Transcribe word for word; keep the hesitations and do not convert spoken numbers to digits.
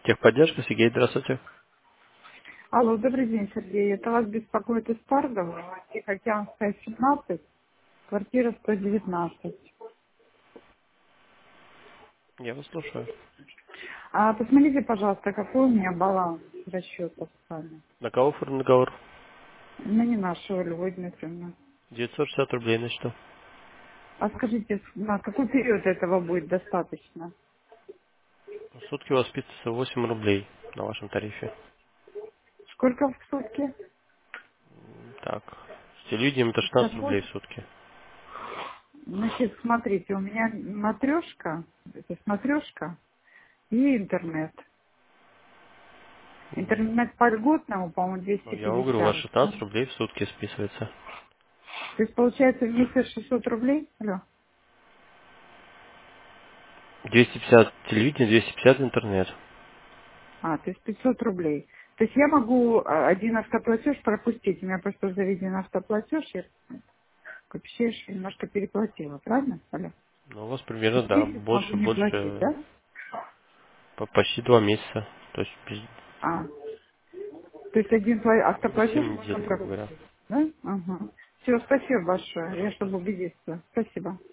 Техподдержка, Сергей, здравствуйте. Алло, добрый день, Сергей. Это вас беспокоит из Паргова, Тихоокеанская, семнадцать, квартира сто девятнадцать. Я вас слушаю. А посмотрите, пожалуйста, какой у меня баланс расчета с вами. На кого оформлен договор? Ну, не нашего, Львова Дмитриевна. девятьсот шестьдесят рублей на что? А скажите, на какой период этого будет достаточно? В сутки у вас списывается восемь рублей на вашем тарифе. Сколько в сутки? Так, с телевидением это шестнадцать пятьдесят рублей в восемь. сутки. Значит, смотрите, у меня матрешка, это смотрешка и интернет. Интернет по льготному, по-моему, Ну, двести я вам говорю, у вас пятьдесят. шестнадцать рублей в сутки списывается. То есть получается в месяц шестьсот рублей? Алло. двести пятьдесят телевидение, двести пятьдесят интернет. А, то есть пятьсот рублей. То есть я могу а, один автоплатеж пропустить. У меня просто заведен автоплатеж, я вообще немножко переплатила, правильно? Алло. Ну, у вас То примерно, есть да, месяц могу больше, не платить, больше, да? по- почти два месяца. То есть без- А, то есть один пла- автоплатеж семь можно недель, грубо говоря. пропустить, да? Ага. Все, спасибо большое. Я чтобы убедиться. Спасибо.